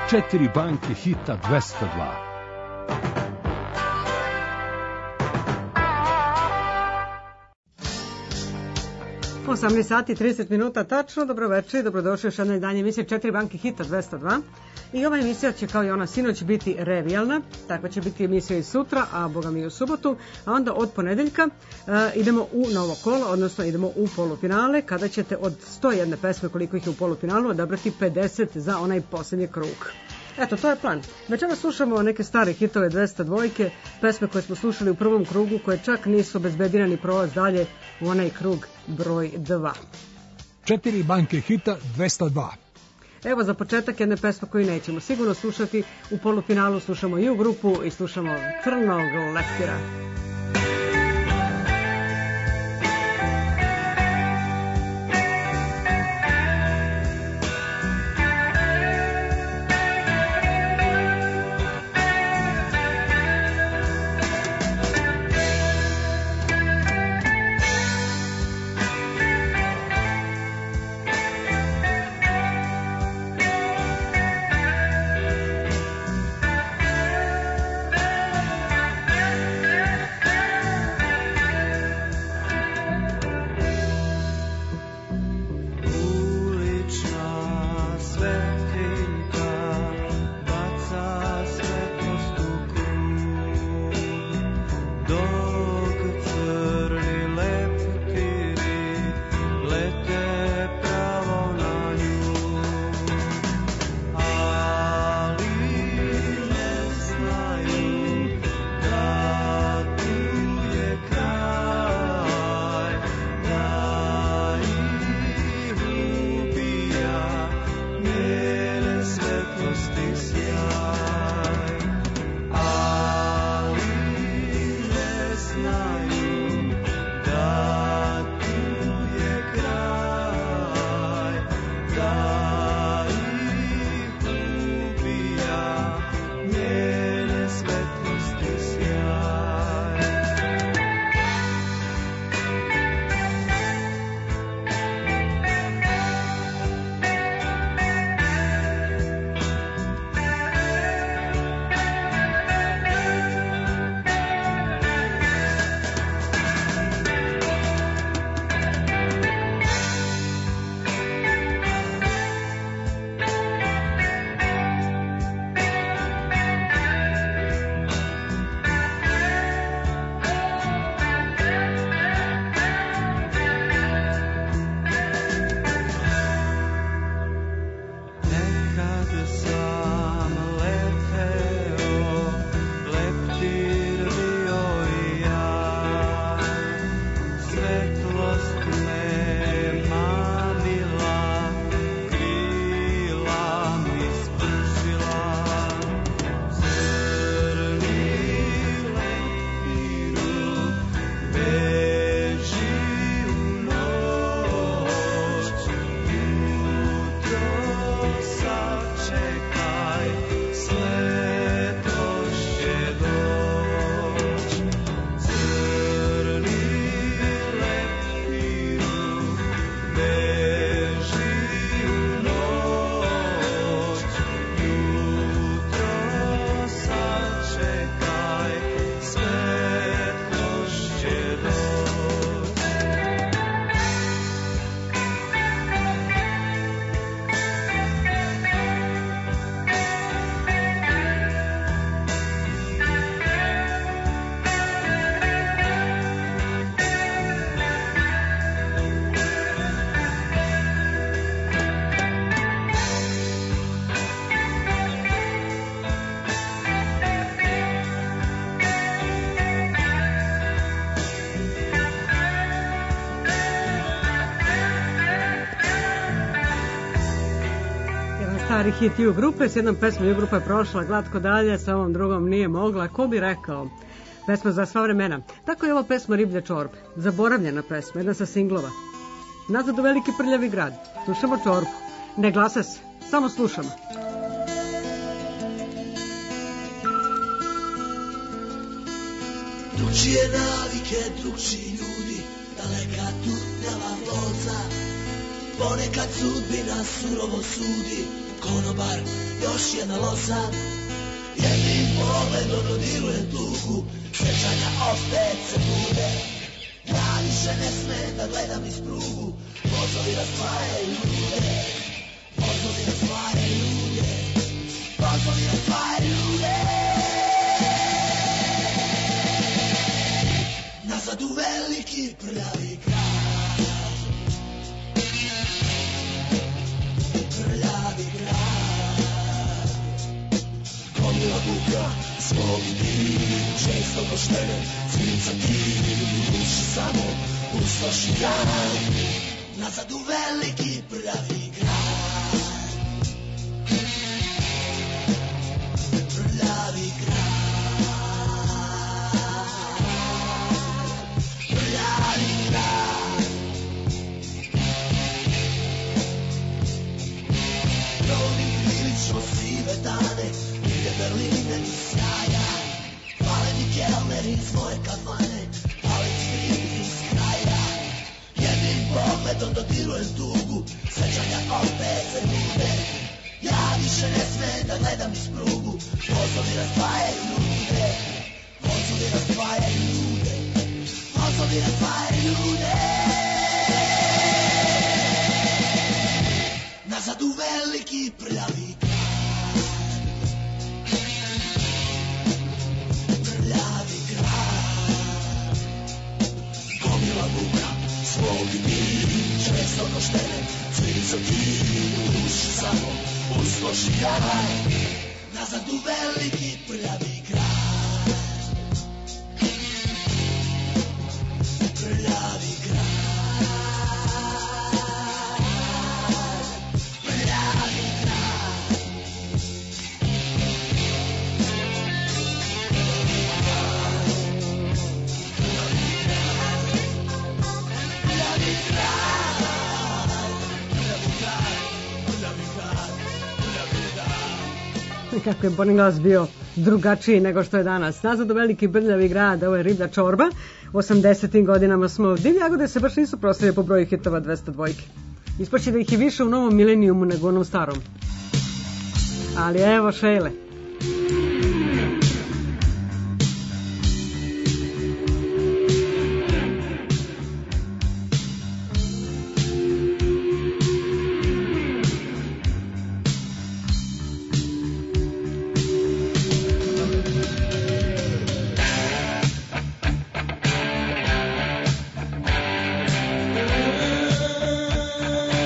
4 banke hita 202. 18 sati 30 minuta tačno, dobroveče i dobrodošli još jedno izdanje emisije 4 banke hita 202. I ova emisija će kao i ona sinoć biti revijalna, takva će biti emisija i sutra, a boga mi i u subotu, a onda od ponedeljka idemo u novo kolo, odnosno idemo u polufinale, kada ćete od 101 pesme koliko ih je u polufinalu odabrati 50 za onaj posljednji krug. Eto, to je plan. Večera slušamo neke stare hitove 202, pesme koje smo slušali u prvom krugu, koje čak nisu obezbedirani prolaz dalje u onaj krug broj 2. 4 banke hita 202. Evo za početak jedne pesme koju nećemo sigurno slušati u polufinalu. Slušamo i u grupu i slušamo Crnog leptira. Stari hit U grupe, s jednom pesmom U grupa je prošla glatko dalje, sa ovom drugom nije mogla, ko bi rekao, pesma za sva vremena. Tako je ova pesma Riblje čorbe, zaboravljena pesma, jedna sa singlova. Nazad u veliki prljavi grad, slušamo čorbu, ne glasa se, samo slušamo. Drugčije navike, drugčiji ljudi, daleka tutnjava vloza, Ponekad sudbina surovo sudi, konobar, još jedna loza. Jednim pogledom dodiruje tugu, sjećanja opet se bude. Ja više ne smem da gledam niz prugu, vozovi razdvajaju ljude. Vozovi razdvajaju ljude, vozovi razdvajaju ljude. Nazad u veliki prljavi grad, prljavi grad. Gomila buka, smog i dim, često poštene, cvica tim, uši samo pustoši dan. Nazad u veliki prljavi grad, prljavi grad. Sive dane, ide Berline iz sjaja. Fale mi kelneri iz moje kafane, fale strip iz kraja. Jednim pogledom dodirujem tugu, sećanja opet se bude. Ja više ne smem da gledam iz prugu, vozovi razdvajaju ljude. Vozovi razdvajaju ljude, vozovi razdvajaju ljude. Nazad u veliki prljavi grad, prljavi grad. Gomila buka, svog i dim, često koštene, cvica tim, uši samo pustoši dan. Nazad u veliki prljavi grad, prljavi grad. Kako je Bonin glas bio drugačiji nego što je danas. Nazad u veliki brljavi grad, ovo je Riblja čorba. U 80. godinama smo Divlje jagode se baš nisu proslavili po broju hitova 202. Ispašće da ih je više u novom milenijumu nego u onom starom. Ali evo Šejle.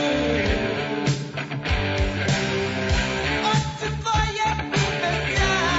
Oczy twoje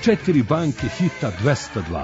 4 banke hita 202.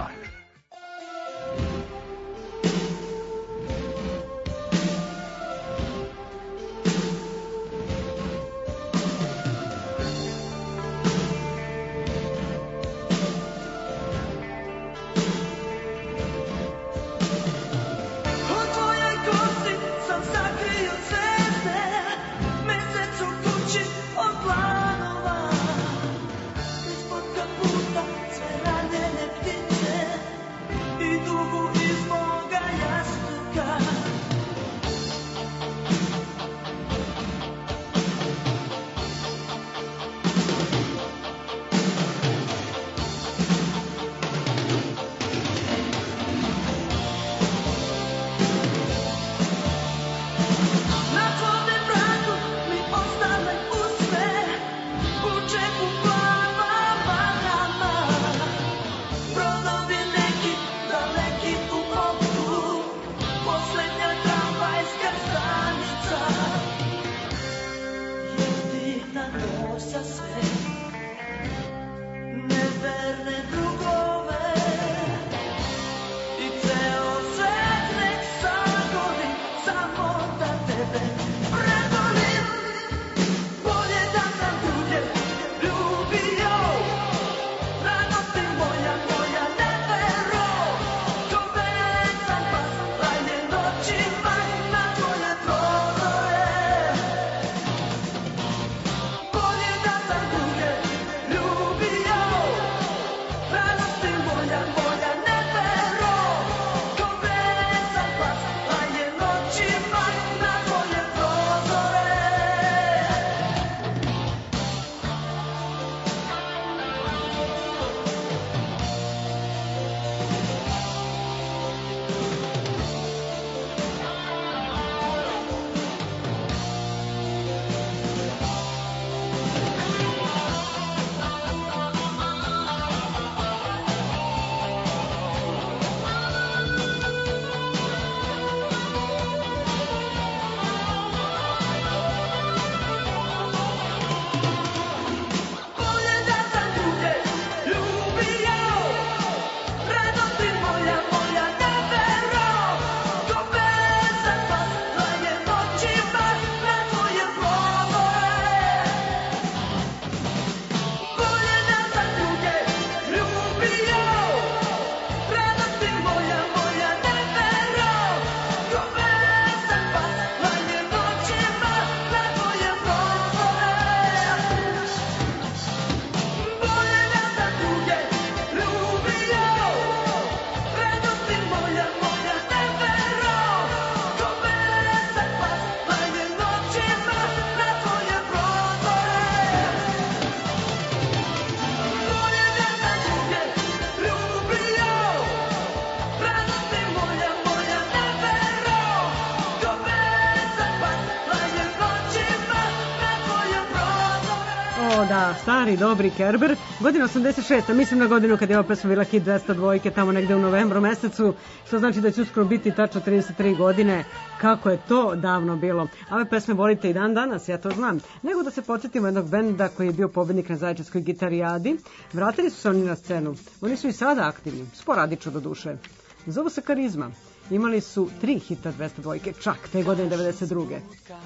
Da, stari, dobri Kerber. Godina 86. Mislim na godinu kad je ova pesma bila hit 202, tamo negde u novembru mesecu, što znači da će uskoro biti tačno 33 godine. Kako je to davno bilo. A ove pesme volite i dan danas, ja to znam. Nego da se podsjetimo jednog benda koji je bio pobednik na Zaječarskoj gitarijadi. Vratili su se oni na scenu. Oni su i sada aktivni, sporadično do duše. Zovu se Karizma. Imali su 3 hita 202, čak te godine 92.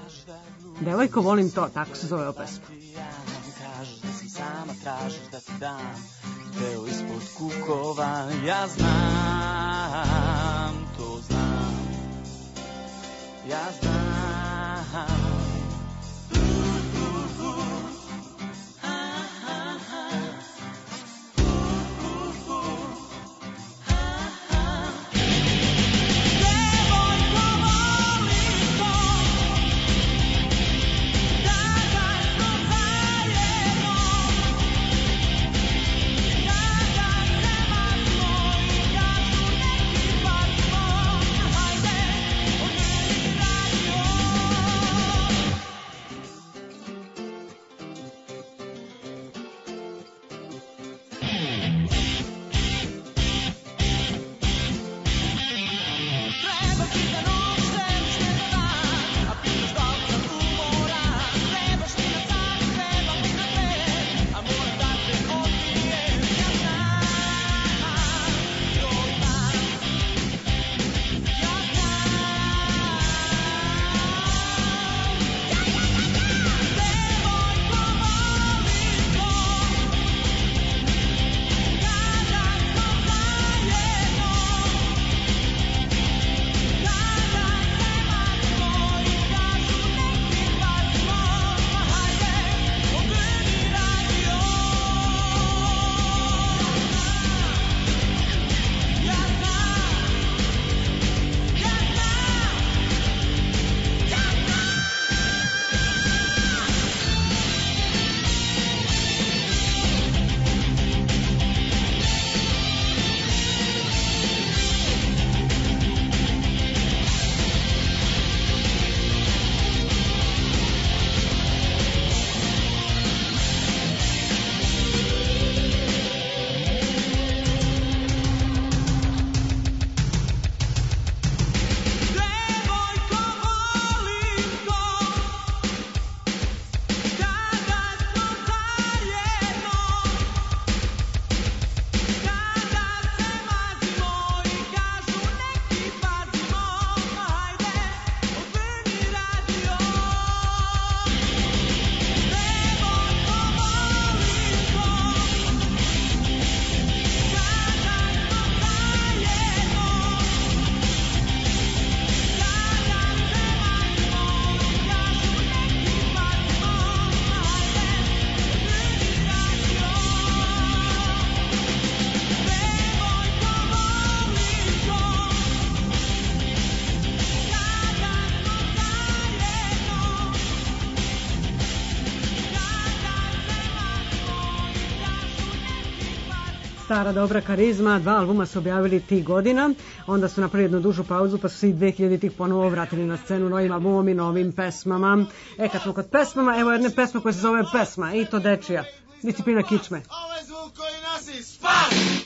Devojko, volim to, tako se zove ova pesma. Sama tražiš da ti dam deo ispod kukova. Ja znam, to znam. Ja znam. Radio stara dobra karizma, 2 albuma su objavili tih godina, onda su napravili jednu dužu pauzu pa su se i 2000-ih ponovo vratili na scenu novim albumom i novim pesmama. Kad smo kod pesmama, evo jedne pesme koja se zove Pesma i to dečija, Disciplina kičme. Ovo je zvuk koji nosi spas!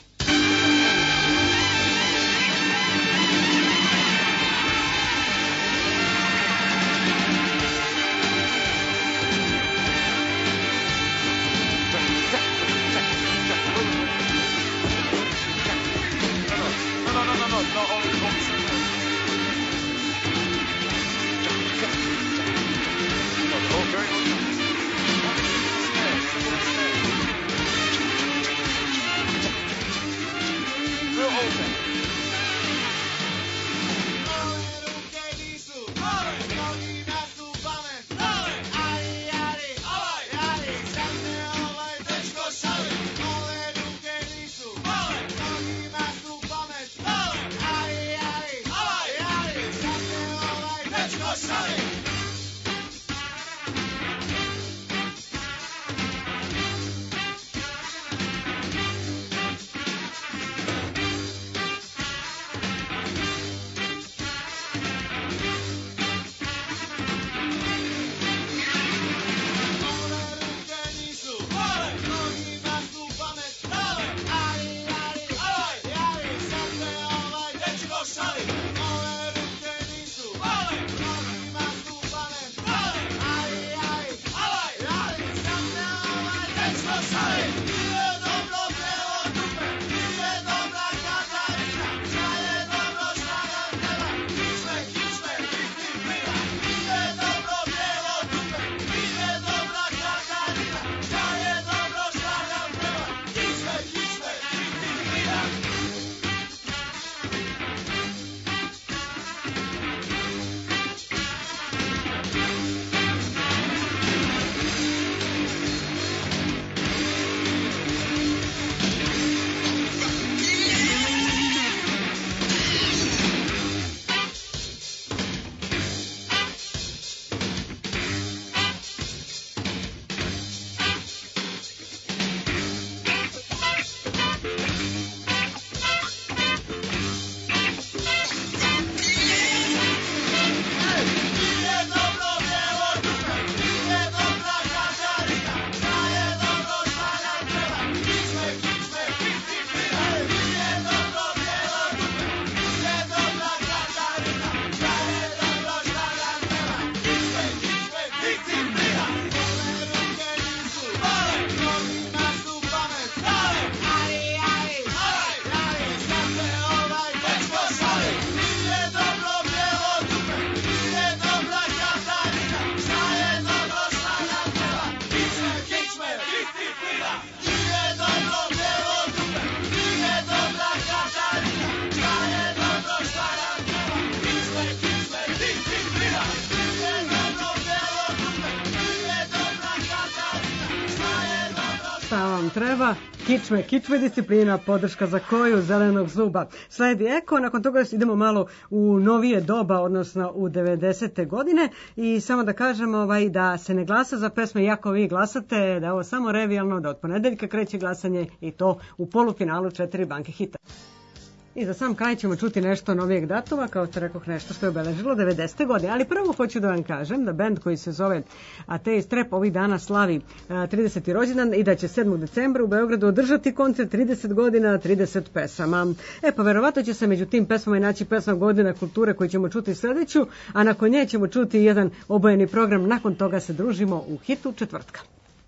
Treba kičme disciplina, podrška za koju zelenog zuba. Sledi Eko, nakon toga idemo malo u novije doba, odnosno u 90. godine i samo da kažem da se ne glasa za pesme, iako vi glasate, da je ovo samo revijalno, da od ponedeljka kreće glasanje i to u polufinalu 4 banke hita. I za sam kraj ćemo čuti nešto novijeg datuma, kao što rekoh, nešto što je obeležilo 90. godine. Ali prvo hoću da vam kažem da bend koji se zove Ateist Rap ovih dana slavi 30. rođendan i da će 7. decembra u Beogradu održati koncert 30 godina, 30 pesama. Pa verovatno će se među tim pesmama i naći pesma Godina kulture koju ćemo čuti sledeću, a nakon nje ćemo čuti jedan obojeni program. Nakon toga se družimo u hitu četvrtka.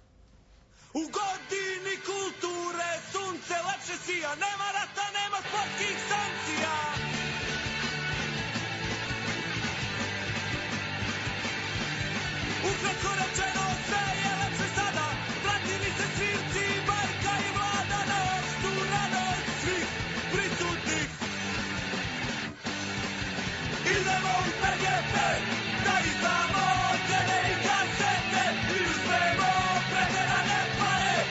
U godini kulture sunce lepše sija, nema rata, nema sportskih sankcija. Ukratko rečeno sve je lepše sada, vratili se svirci, bajka i vlada na opštu radost svih prisutnih. Idemo u PGP, da izdamo cene i kasete i uzmemo preterane pare.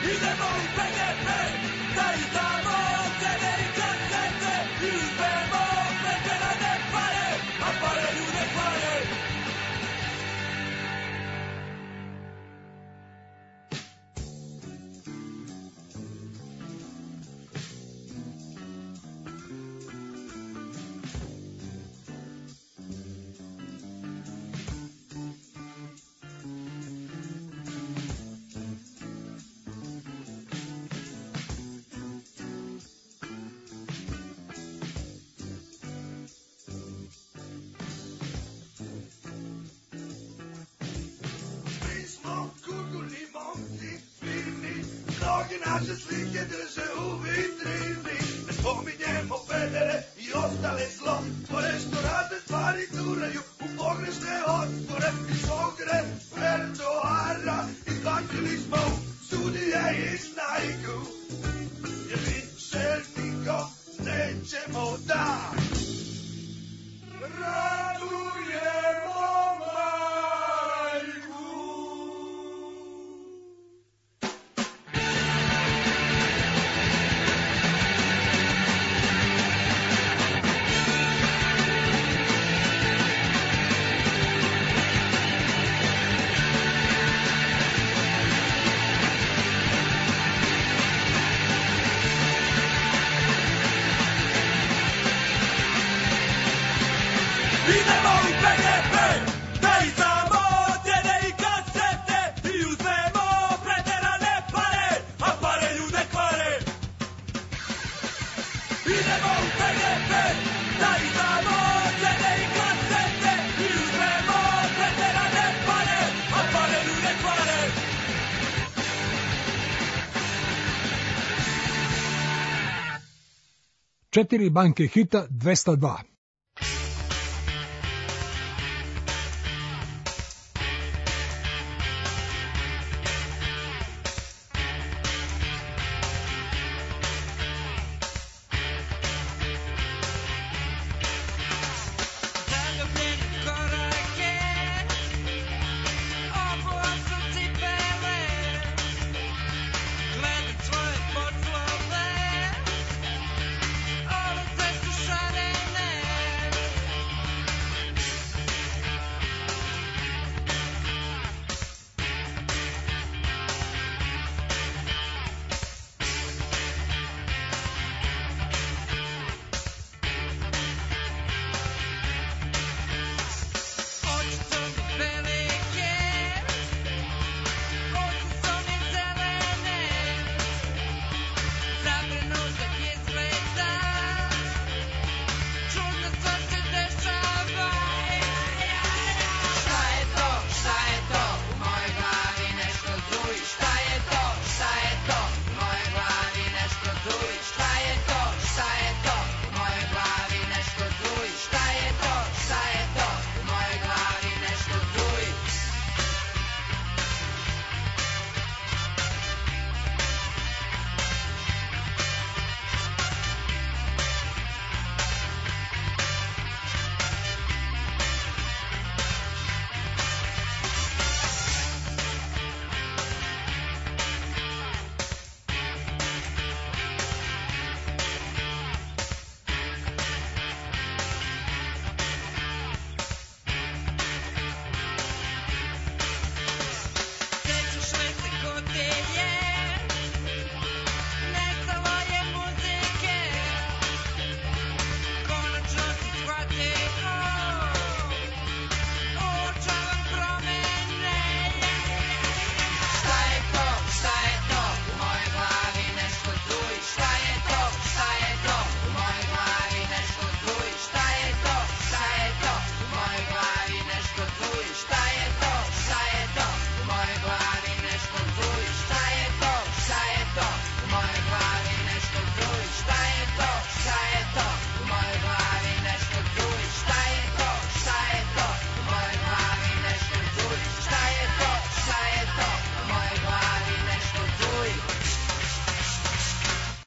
Idemo u PGP, da izdamo CD i kasete i uzmemo preterane pare, a pare ljude kvare. Mi smo kurgulni momci, fini, mnogi naše slike drže u vitrini. Ne spominjemo pedere i ostale zlo, koje što rade stvari turaju u pogrešne otvore. Iz ogre, perdoara, izbacili smo sudije i snajku, jer više niko nećemo da radujemo majku. Idemo u PGP, da izdamo CD i kasete i uzmemo preterane pare, a pare ljude kvare. Idemo u PGP, da izdamo CD i kasete i uzmemo preterane pare, a pare ljude kvare. 4 banke hita 202.